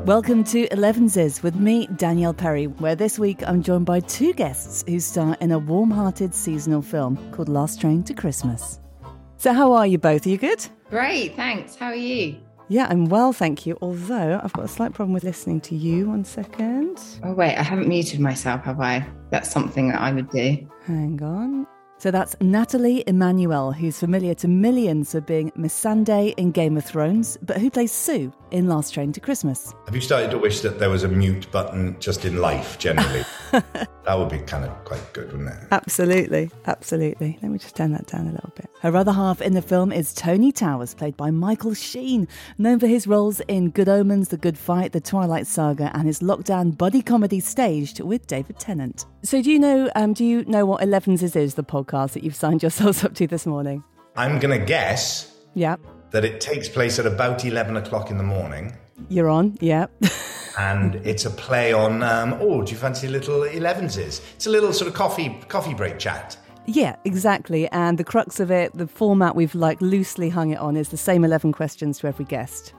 Welcome to Elevenses with me, Danielle Perry, where this week I'm joined by two guests who star in a warm-hearted seasonal film called Last Train to Christmas. So how are you both? Are you good? Great, thanks. How are you? Yeah, I'm well, thank you. Although I've got a slight problem with listening to you. 1 second. Oh, wait, I haven't muted myself, have I? That's something that I would do. Hang on. So that's Nathalie Emmanuel, who's familiar to millions for being Missandei in Game of Thrones, but who plays Sue in Last Train to Christmas. Have you started to wish that there was a mute button just in life, generally? That would be kind of quite good, wouldn't it? Absolutely, absolutely. Let me just turn that down a little bit. Her other half in the film is Tony Towers, played by Michael Sheen, known for his roles in Good Omens, The Good Fight, The Twilight Saga, and his lockdown buddy comedy staged with David Tennant. So do you know what Elevenses is, the podcast that you've signed yourselves up to this morning? I'm going to guess Yeah. that it takes place at about 11 o'clock in the morning. You're on, yeah. And it's a play on, do you fancy a little Elevenses? It's a little sort of coffee break chat. Yeah, exactly. And the crux of it, the format we've loosely hung it on, is the same 11 questions to every guest.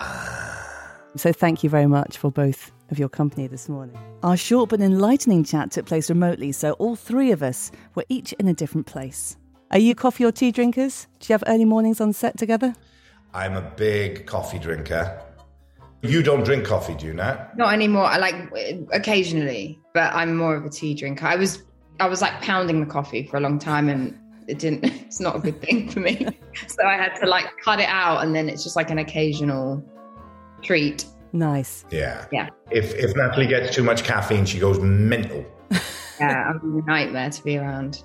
So thank you very much for both of your company this morning. Our short but enlightening chat took place remotely, so all three of us were each in a different place. Are you coffee or tea drinkers? Do you have early mornings on set together? I'm a big coffee drinker. You don't drink coffee, do you, Nat? Not anymore. I like occasionally, but I'm more of a tea drinker. I was like pounding the coffee for a long time and it's not a good thing for me. So I had to cut it out, and then it's just like an occasional treat. Nice. Yeah. Yeah. If Natalie gets too much caffeine, she goes mental. Yeah, I'm a nightmare to be around.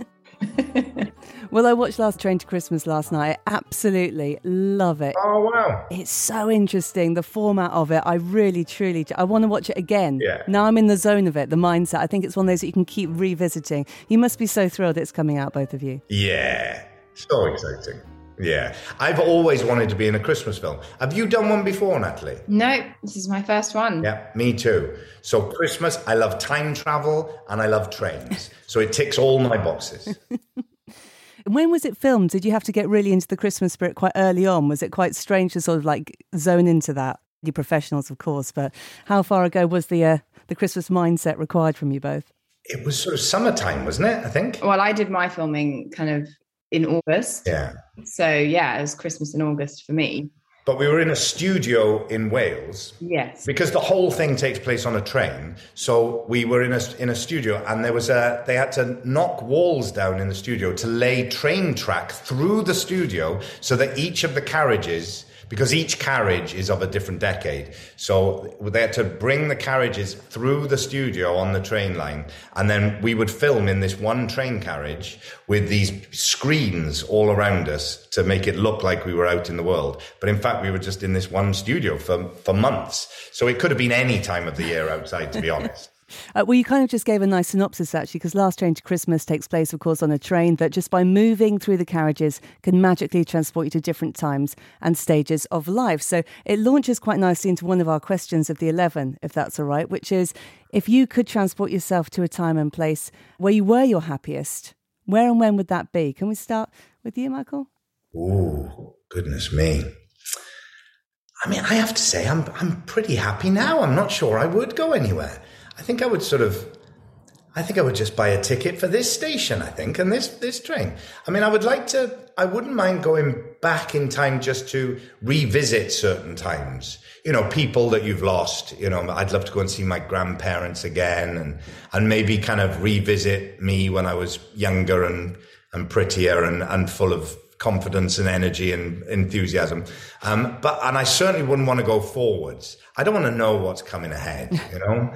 Well, I watched Last Train to Christmas last night. I absolutely love it. Oh, wow. It's so interesting, the format of it. I really, truly, I want to watch it again. Yeah. Now I'm in the zone of it, the mindset. I think it's one of those that you can keep revisiting. You must be so thrilled it's coming out, both of you. Yeah. So exciting. Yeah. I've always wanted to be in a Christmas film. Have you done one before, Natalie? No, this is my first one. Yeah, me too. So Christmas, I love time travel and I love trains. So it ticks all my boxes. When was it filmed? Did you have to get really into the Christmas spirit quite early on? Was it quite strange to sort of zone into that? You're professionals, of course, but how far ago was the Christmas mindset required from you both? It was sort of summertime, wasn't it, I think? Well, I did my filming kind of in August. Yeah. So yeah, it was Christmas in August for me. But we were in a studio in Wales. Yes. Because the whole thing takes place on a train. So we were in a studio, and they had to knock walls down in the studio to lay train track through the studio so that each of the carriages, because each carriage is of a different decade. So they had to bring the carriages through the studio on the train line. And then we would film in this one train carriage with these screens all around us to make it look like we were out in the world. But in fact, we were just in this one studio for months. So it could have been any time of the year outside, to be honest. Well, you kind of just gave a nice synopsis, actually, because Last Train to Christmas takes place, of course, on a train that just by moving through the carriages can magically transport you to different times and stages of life. So it launches quite nicely into one of our questions of the 11, if that's all right, which is, if you could transport yourself to a time and place where you were your happiest, where and when would that be? Can we start with you, Michael? Ooh, goodness me. I mean, I have to say, I'm pretty happy now. I'm not sure I would go anywhere. I think I would just buy a ticket for this station, I think, and this train. I mean, I wouldn't mind going back in time just to revisit certain times. You know, people that you've lost, you know, I'd love to go and see my grandparents again and maybe kind of revisit me when I was younger and prettier and full of confidence and energy and enthusiasm. And I certainly wouldn't want to go forwards. I don't want to know what's coming ahead, you know?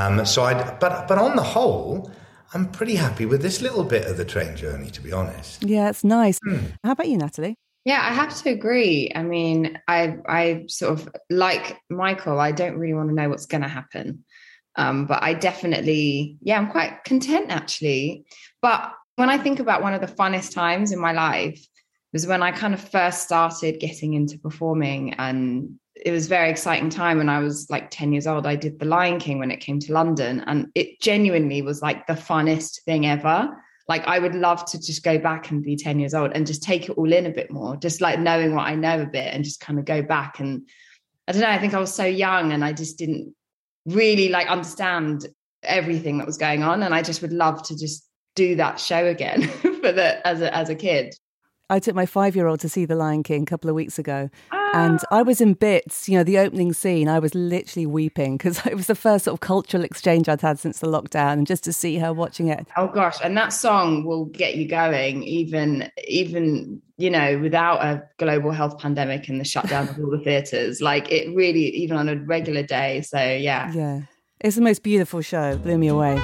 But on the whole, I'm pretty happy with this little bit of the train journey, to be honest. Yeah, it's nice. How about you, Natalie? Yeah, I have to agree. I mean, I sort of, like Michael, I don't really want to know what's going to happen. But I definitely, I'm quite content, actually. But when I think about one of the funnest times in my life was when I kind of first started getting into performing, and it was a very exciting time when I was like 10 years old. I did The Lion King when it came to London, and it genuinely was like the funnest thing ever. Like, I would love to just go back and be 10 years old and just take it all in a bit more, just like knowing what I know a bit and just kind of go back and I don't know, I think I was so young and I just didn't really like understand everything that was going on. And I just would love to just do that show again as a kid. I took my 5-year-old to see The Lion King a couple of weeks ago. And I was in bits, you know, the opening scene, I was literally weeping because it was the first sort of cultural exchange I'd had since the lockdown, and just to see her watching it. Oh gosh, and that song will get you going even, you know, without a global health pandemic and the shutdown of all the theatres. Like it really, even on a regular day. So yeah. Yeah. It's the most beautiful show, blew me away.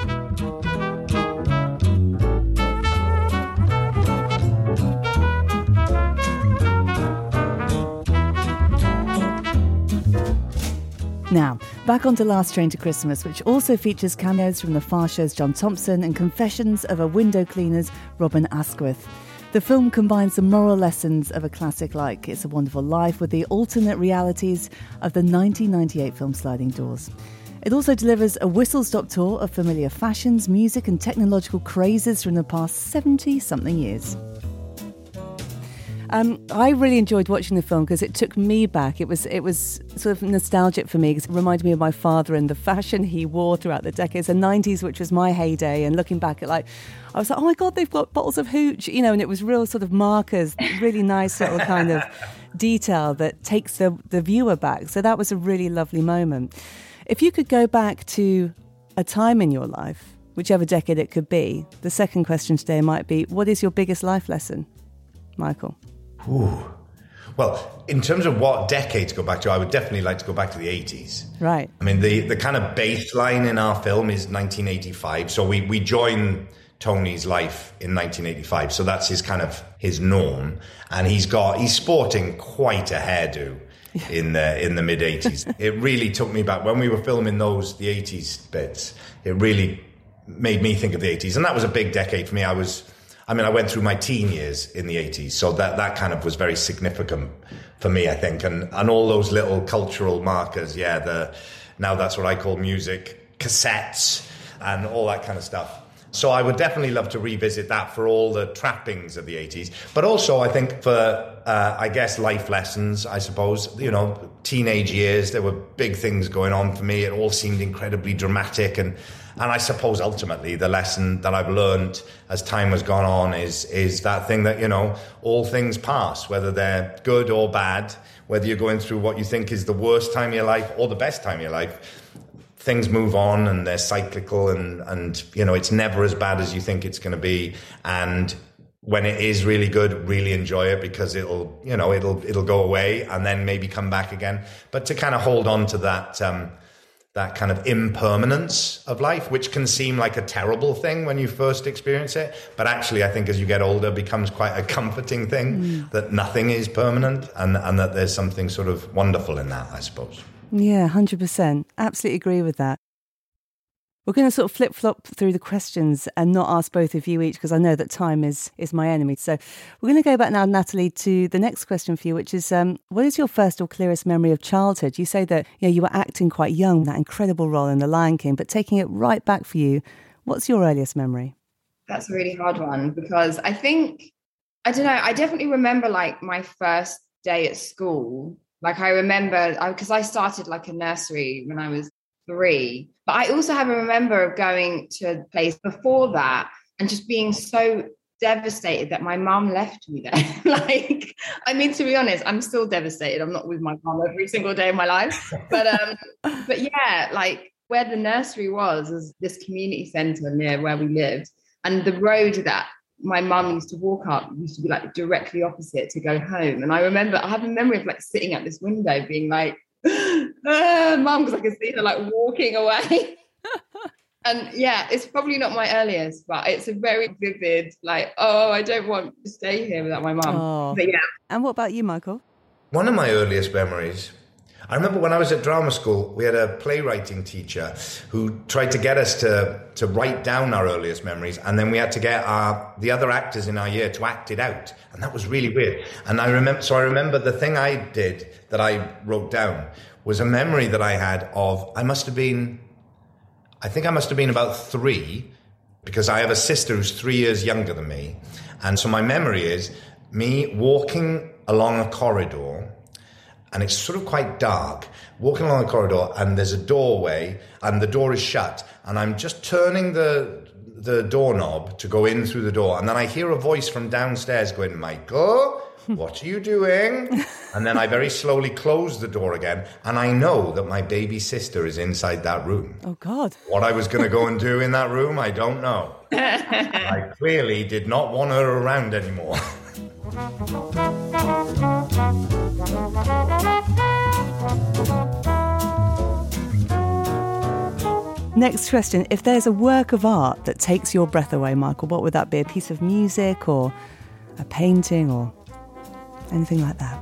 Now, back onto Last Train to Christmas, which also features cameos from the Far Show's John Thompson and confessions of a window cleaner's Robin Asquith. The film combines the moral lessons of a classic like It's a Wonderful Life with the alternate realities of the 1998 film Sliding Doors. It also delivers a whistle-stop tour of familiar fashions, music and technological crazes from the past 70-something years. I really enjoyed watching the film because it took me back. It was sort of nostalgic for me because it reminded me of my father and the fashion he wore throughout the decades, the 90s, which was my heyday. And looking back at I was like, oh my God, they've got bottles of hooch, you know, and it was real sort of markers, really nice little kind of detail that takes the viewer back. So that was a really lovely moment. If you could go back to a time in your life, whichever decade it could be, the second question today might be, what is your biggest life lesson, Michael? Ooh. Well, in terms of what decade to go back to, I would definitely like to go back to the 80s. Right. I mean, the kind of baseline in our film is 1985. So we join Tony's life in 1985. So that's his norm. And he's sporting quite a hairdo in the mid 80s. It really took me back when we were filming the 80s bits. It really made me think of the 80s. And that was a big decade for me. I went through my teen years in the 80s, so that kind of was very significant for me, I think. And all those little cultural markers, now that's what I call music, cassettes, and all that kind of stuff. So I would definitely love to revisit that for all the trappings of the 80s. But also, I think for, life lessons, I suppose, you know, teenage years, there were big things going on for me. It all seemed incredibly dramatic. And I suppose ultimately the lesson that I've learned as time has gone on is that thing that, you know, all things pass, whether they're good or bad, whether you're going through what you think is the worst time of your life or the best time of your life. Things move on and they're cyclical and you know, it's never as bad as you think it's going to be. And when it is really good, really enjoy it because it'll go away and then maybe come back again. But to kind of hold on to that kind of impermanence of life, which can seem like a terrible thing when you first experience it. But actually, I think as you get older, becomes quite a comforting thing that nothing is permanent and that there's something sort of wonderful in that, I suppose. Yeah, 100%. Absolutely agree with that. We're going to sort of flip-flop through the questions and not ask both of you each because I know that time is my enemy. So we're going to go back now, Natalie, to the next question for you, which is, what is your first or clearest memory of childhood? You say that you were acting quite young, that incredible role in The Lion King, but taking it right back for you, what's your earliest memory? That's a really hard one because I definitely remember like my first day at school. Like I remember, because I started like a nursery when I was 3, but I also have a remember of going to a place before that and just being so devastated that my mum left me there. Like, I mean, to be honest, I'm still devastated. I'm not with my mum every single day of my life, but yeah, like where the nursery was this community centre near where we lived, and the road that my mum used to walk up used to be like directly opposite to go home. And I have a memory of like sitting at this window being like, mum, because I could see her like walking away. And yeah, it's probably not my earliest, but it's a very vivid, like, oh, I don't want to stay here without my mum. Oh. But yeah. And what about you, Michael? One of my earliest memories, I remember when I was at drama school, we had a playwriting teacher who tried to get us to write down our earliest memories, and then we had to get the other actors in our year to act it out, and that was really weird. And I remember the thing I did that I wrote down was a memory that I had of I must have been about 3, because I have a sister who's 3 years younger than me, and so my memory is me walking along a corridor. and it's sort of quite dark, walking along the corridor, and there's a doorway, and the door is shut, and I'm just turning the doorknob to go in through the door, and then I hear a voice from downstairs going, Michael, what are you doing? And then I very slowly close the door again, and I know that my baby sister is inside that room. Oh, God. What I was going to go and do in that room, I don't know. I clearly did not want her around anymore. Next question. If there's a work of art that takes your breath away, Michael, what would that be? A piece of music or a painting or anything like that?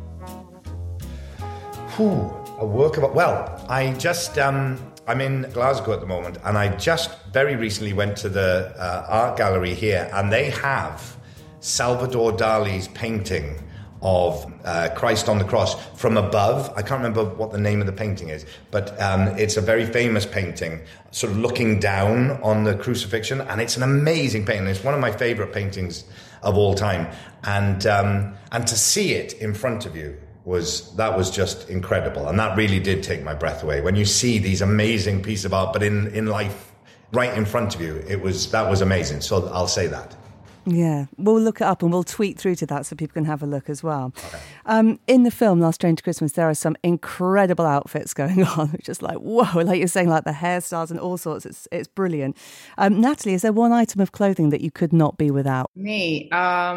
A work of art. Well, I just, I'm in Glasgow at the moment, and I just very recently went to the art gallery here, and they have Salvador Dali's painting of Christ on the cross from above. I can't remember what the name of the painting is, but it's a very famous painting, sort of looking down on the crucifixion, and it's an amazing painting. It's one of my favorite paintings of all time, and to see it in front of you was just incredible, and that really did take my breath away. When you see these amazing pieces of art, but in life, right in front of you, that was amazing. So I'll say that. Yeah, we'll look it up and we'll tweet through to that so people can have a look as well. Okay. In the film Last Train to Christmas, there are some incredible outfits going on. It's just like, whoa, like you're saying, like the hairstyles and all sorts. It's brilliant. Natalie, is there one item of clothing that you could not be without? Me?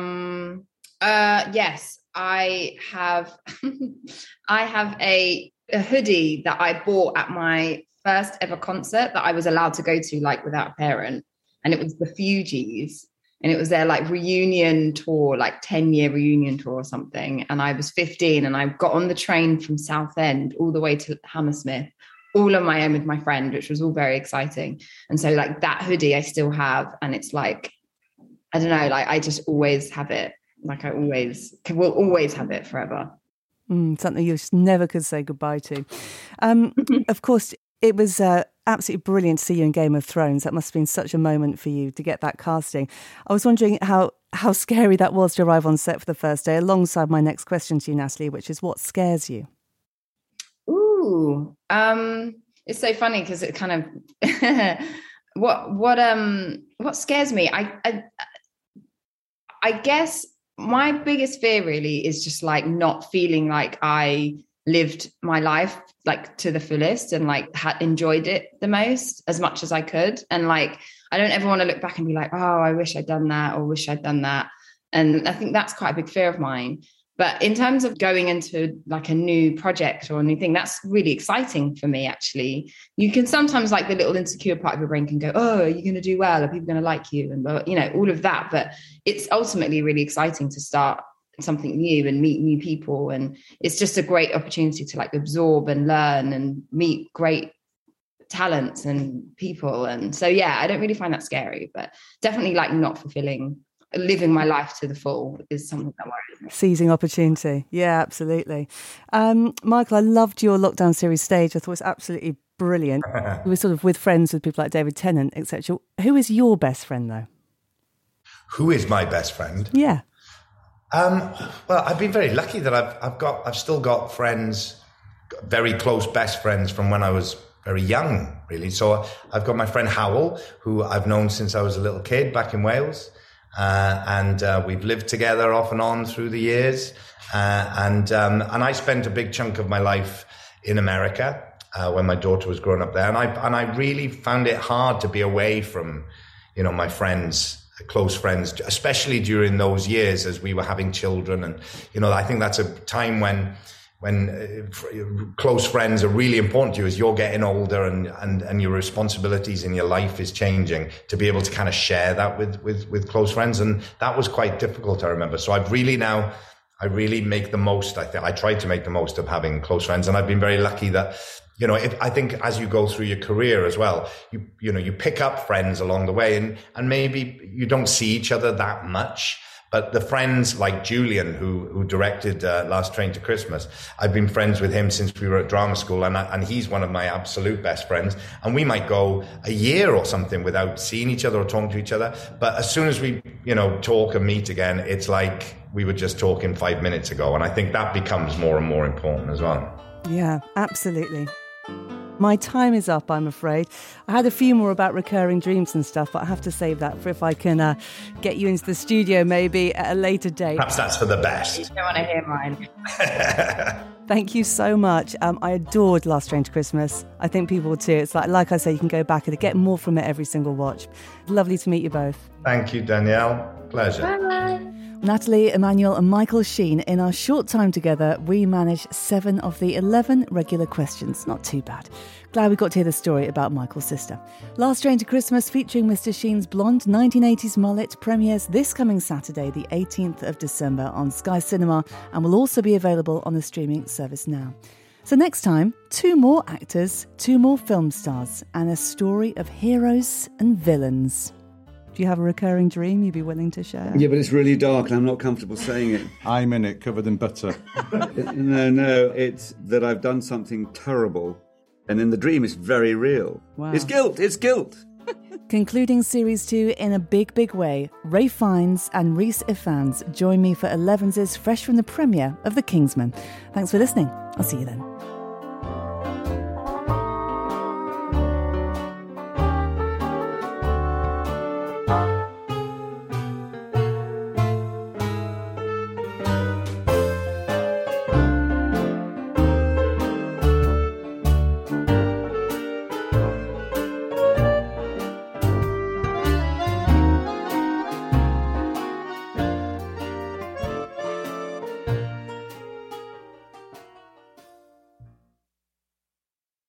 Yes, I have. I have a hoodie that I bought at my first ever concert that I was allowed to go to, like without a parent, and it was the Fugees. And it was their like reunion tour, like 10-year reunion tour or something. And I was 15 and I got on the train from Southend all the way to Hammersmith, all on my own with my friend, which was all very exciting. And so like that hoodie I still have. And it's like, I don't know, like I just always have it. Like I will always have it forever. Something you just never could say goodbye to. Of course, it was absolutely brilliant to see you in Game of Thrones. That must have been such a moment for you to get that casting. I was wondering how scary that was to arrive on set for the first day, alongside my next question to you, Natalie, which is what scares you? Ooh, it's so funny because it kind of what scares me. I guess my biggest fear really is just like not feeling like I lived my life like to the fullest and like had enjoyed it the most as much as I could. And like, I don't ever want to look back and be like, oh, I wish I'd done that or wish I'd done that. And I think that's quite a big fear of mine. But in terms of going into like a new project or a new thing, that's really exciting for me, actually. You can sometimes like the little insecure part of your brain can go, oh, are you going to do well? Are people going to like you? And, you know, all of that. But it's ultimately really exciting to start something new and meet new people, and it's just a great opportunity to like absorb and learn and meet great talents and people. And so yeah, I don't really find that scary, but definitely like not fulfilling, living my life to the full is something that worries me. Seizing opportunity, yeah, absolutely. Michael, I loved your lockdown series Stage. I thought it was absolutely brilliant. We were sort of with friends with people like David Tennant, etc. Who is your best friend though? Who is my best friend? Yeah. Well, I've been very lucky that I've still got friends, very close best friends from when I was very young, really. So I've got my friend Howell, who I've known since I was a little kid back in Wales. And we've lived together off and on through the years. And I spent a big chunk of my life in America, when my daughter was growing up there. And I really found it hard to be away from, you know, my friends, close friends, especially during those years as we were having children. And, you know, I think that's a time when close friends are really important to you as you're getting older and your responsibilities in your life is changing, to be able to kind of share that with close friends. And that was quite difficult, I remember. So I really make the most. I tried to make the most of having close friends. And I've been very lucky that, you know, I think as you go through your career as well, you pick up friends along the way and maybe you don't see each other that much, But the friends like Julian, who directed Last Train to Christmas, I've been friends with him since we were at drama school, and he's one of my absolute best friends. And we might go a year or something without seeing each other or talking to each other. But as soon as we, talk and meet again, it's like we were just talking 5 minutes ago. And I think that becomes more and more important as well. Yeah, absolutely. My time is up, I'm afraid. I had a few more about recurring dreams and stuff, but I have to save that for if I can get you into the studio maybe at a later date. Perhaps that's for the best. You don't want to hear mine. Thank you so much. I adored Last Train to Christmas. I think people will too. It's like I say, you can go back and get more from it every single watch. Lovely to meet you both. Thank you, Danielle. Pleasure. Bye. Natalie, Emmanuel and Michael Sheen, in our short time together, we managed 7 of the 11 regular questions. Not too bad. Glad we got to hear the story about Michael's sister. Last Train to Christmas, featuring Mr. Sheen's blonde 1980s mullet, premieres this coming Saturday, the 18th of December on Sky Cinema, and will also be available on the streaming service now. So next time, 2 more actors, 2 more film stars, and a story of heroes and villains. Do you have a recurring dream you'd be willing to share? Yeah, but it's really dark and I'm not comfortable saying it. I'm in it, covered in butter. No, it's that I've done something terrible. And in the dream, it's very real. Wow. It's guilt. Concluding Series 2 in a big, big way, Ralph Fiennes and Rhys Ifans join me for 11's Fresh from the premiere of The Kingsman. Thanks for listening. I'll see you then.